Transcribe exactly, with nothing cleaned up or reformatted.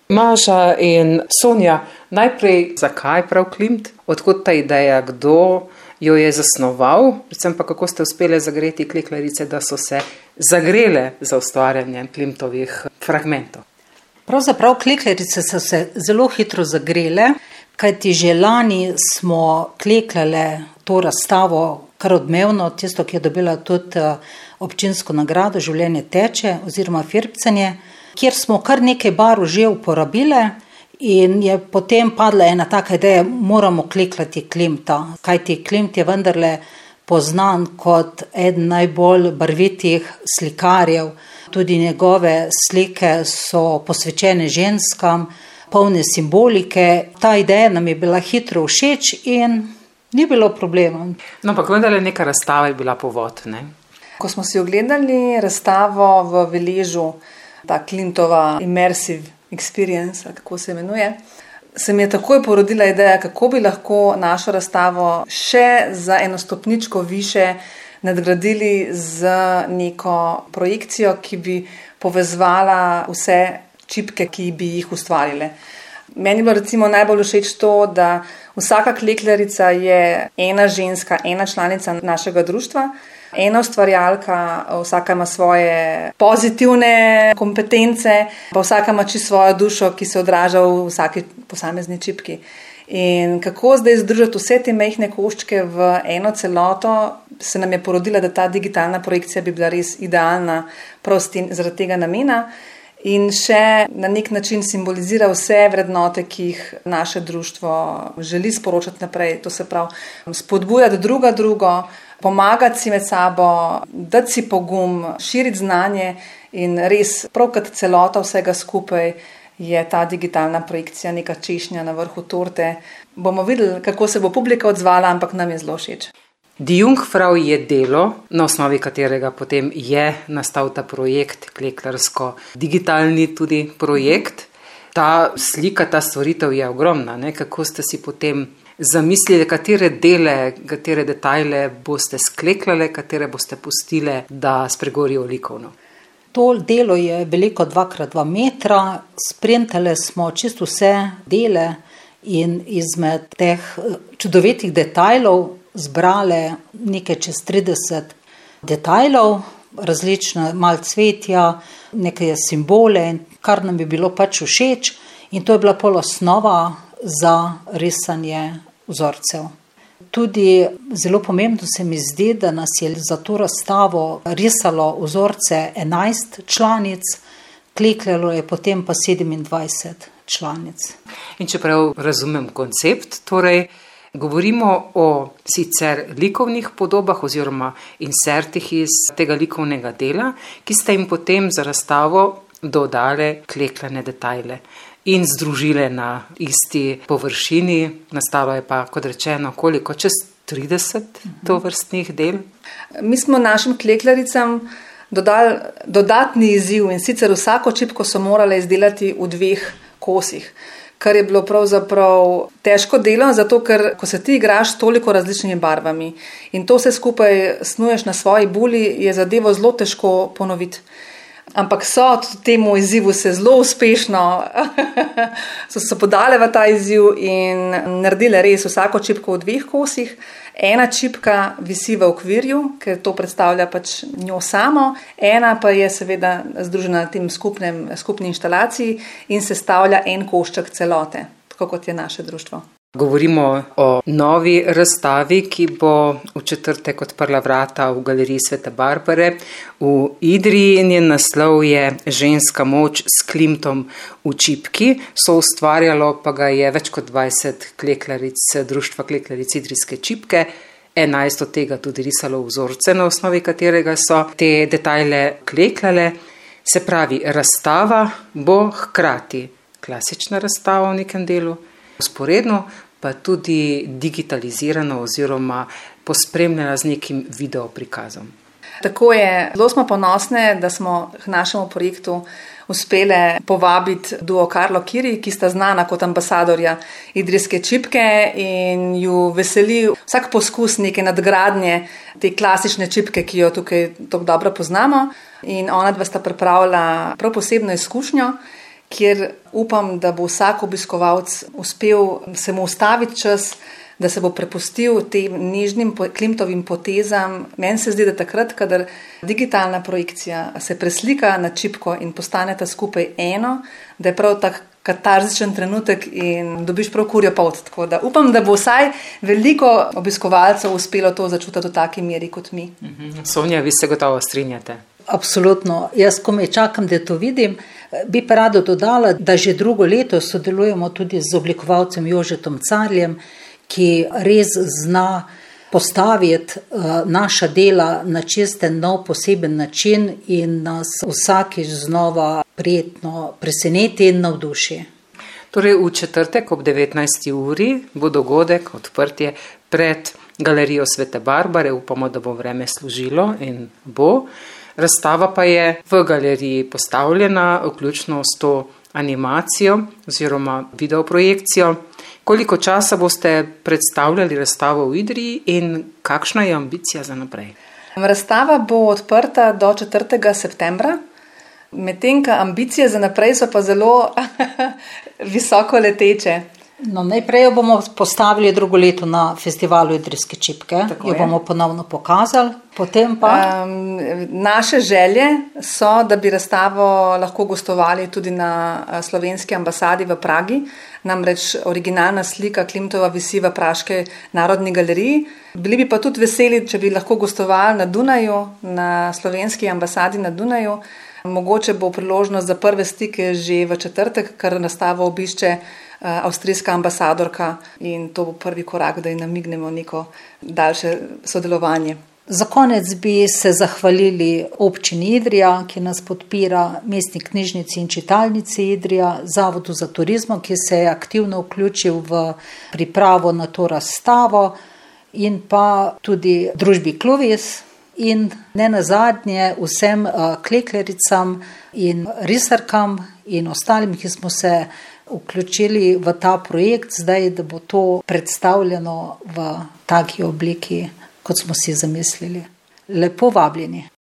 Maša in Sonja, najprej, zakaj prav Klimt? Odkot ta ideja, kdo jo je zasnoval? Predvsem pa, kako ste uspeli zagreti kleklarice, da so se zagrele za ustvarjanje Klimtovih fragmentov? Pravzaprav kleklarice so se zelo hitro zagrele, kajti že lani smo kleklale to razstavo kar odmevno, tisto, ki je dobila tudi občinsko nagrado Življenje teče oziroma Firbcanje, kjer smo kar nekaj barv že uporabile in je potem padla ena taka ideja, moramo kleklati Klimta, kajti Klimt je vendarle poznan kot eden najbolj barvitih slikarjev. Tudi njegove slike so posvečene ženskam, polne simbolike. Ta ideja nam je bila hitro všeč in ni bilo problema. No, pa vendarle neka razstava je bila povod, ne? Ko smo si ogledali razstavo v Veležu, ta Klimtova Immersive Experience, kako se imenuje, se mi je takoj porodila ideja, kako bi lahko našo razstavo še za eno stopničko više nadgradili z neko projekcijo, ki bi povezvala vse čipke, ki bi jih ustvarile. Meni je bilo recimo najbolj všeč to, da vsaka kleklarica je ena ženska, ena članica našega društva, ena ustvarjalka, vsaka ima svoje pozitivne kompetence, pa vsaka ima čisto svojo dušo, ki se odraža v vsaki posamezni čipki. In kako zdaj združiti vse te majhne koščke v eno celoto, se nam je porodila, da ta digitalna projekcija bi bila res idealna prav zaradi tega namena. In še na nek način simbolizira vse vrednote, ki jih naše društvo želi sporočati naprej. To se pravi, spodbujati druga drugo, pomagati si med sabo, dati si pogum, širiti znanje in res prav kot celota vsega skupaj je ta digitalna projekcija neka češnja na vrhu torte. Bomo videli, kako se bo publika odzvala, ampak nam je zelo všeč. Die Jungfrau je delo, na osnovi katerega potem je nastal ta projekt, kleklarsko-digitalni tudi projekt. Ta slika, ta stvaritev je ogromna, ne? Kako ste si potem zamislili, katere dele, katere detajle boste skleklale, katere boste pustile, da spregovorijo likovno? To delo je veliko dva krat dva metra, sprintale smo čisto vse dele in izmed teh čudovitih detajlov zbrale nekaj čez trideset detajlov, različne mal cvetja, nekaj simbole, kar nam je bilo pač všeč in to je bila pol osnova za risanje vzorcev. Tudi zelo pomembno se mi zdi, da nas je za to razstavo risalo vzorce enajst članic, klekljalo je potem pa sedemindvajset članic. In čeprav razumem koncept, torej govorimo o sicer likovnih podobah oziroma insertih iz tega likovnega dela, ki ste jim potem za razstavo dodale klekljane detajle in združile na isti površini. Nastalo je pa, kot rečeno, koliko? Čez trideset tovrstnih del? Mi smo našim kleklaricam dodali dodatni izziv in sicer vsako čipko so morale izdelati v dveh kosih, kar je bilo pravzaprav težko delo, zato ker ko se ti igraš s toliko različnimi barvami in to vse skupaj snuješ na svoji buli, je zadevo zelo težko ponoviti. Ampak so temu izzivu se zelo uspešno so se podale v ta izziv in naredile res vsako čipko v dveh kosih. Ena čipka visi v okvirju, ker to predstavlja pač njo samo, ena pa je seveda združena na tem skupnem, skupni inštalaciji in sestavlja en košček celote, tako kot je naše društvo. Govorimo o novi razstavi, ki bo v četrtek odprla vrata v galeriji Svete Barbare v Idriji in njen naslov je Ženska moč s Klimtom v čipki. So ustvarjalo pa ga je več kot dvajset kleklaric društva Kleklaric Idrijske čipke, enajst od tega tudi risalo vzorce, na osnovi katerega so te detajle klekljale. Se pravi, razstava bo hkrati klasična razstava v nekem delu, usporedno pa tudi digitalizirano oziroma pospremljena z nekim video prikazom. Tako je, zelo smo ponosne, da smo k našemu projektu uspele povabiti duo Carlo Kiri, ki sta znana kot ambasadorja idrijske čipke in ju veseli vsak poskus neke nadgradnje te klasične čipke, ki jo tukaj tako dobro poznamo. In ona dva sta pripravila prav posebno izkušnjo, kjer upam, da bo vsak obiskovalec uspel se mu ustaviti čas, da se bo prepustil tem nežnim Klimtovim potezam. Meni se zdi, da takrat, kadar digitalna projekcija se preslika na čipko in postaneta skupaj eno, da je prav tak katarzičen trenutek in dobiš prav kurjo polt. Tako da upam, da bo vsaj veliko obiskovalcev uspelo to začutiti v taki meri kot mi. Mhm. Sonja, vi se gotovo strinjate. Absolutno. Jaz komaj čakam, da to vidim. Bi pa rada dodala, da že drugo leto sodelujemo tudi z oblikovalcem Jožetom Carljem, ki res zna postaviti naša dela na čisten nov poseben način in nas vsakič znova prijetno preseneti in navduši. Torej v četrtek ob devetnajsti uri bo dogodek, odprtje pred galerijo Svete Barbare. Upamo, da bo vreme služilo in bo. Razstava pa je v galeriji postavljena, vključno s to animacijo oziroma videoprojekcijo. Koliko časa boste predstavljali razstavo v Idriji in kakšna je ambicija za naprej? Razstava bo odprta do četrtega septembra, medtem ko ambicije za naprej so pa zelo visoko leteče. No, najprej jo bomo postavili drugo leto na festivalu Idrijske čipke, jo bomo ponovno pokazali, potem pa... Um, naše želje so, da bi razstavo lahko gostovali tudi na slovenski ambasadi v Pragi, namreč originalna slika Klimtova visi v Praški narodni galeriji. Bili bi pa tudi veseli, če bi lahko gostovali na Dunaju, na slovenski ambasadi na Dunaju. Mogoče bo priložnost za prve stike že v četrtek, ker razstavo obišče avstrijska ambasadorka in to bo prvi korak, da ji namignemo neko daljše sodelovanje. Za konec bi se zahvalili občini Idrija, ki nas podpira, Mestni knjižnici in čitalnici Idrija, Zavodu za turizmo, ki se je aktivno vključil v pripravo na to razstavo, in pa tudi družbi Kluvis in ne nazadnje vsem kleklericam in risarkam in ostalim, ki smo se vključili v ta projekt, zdaj, da bo to predstavljeno v taki obliki, kot smo si zamislili. Lepo vabljeni.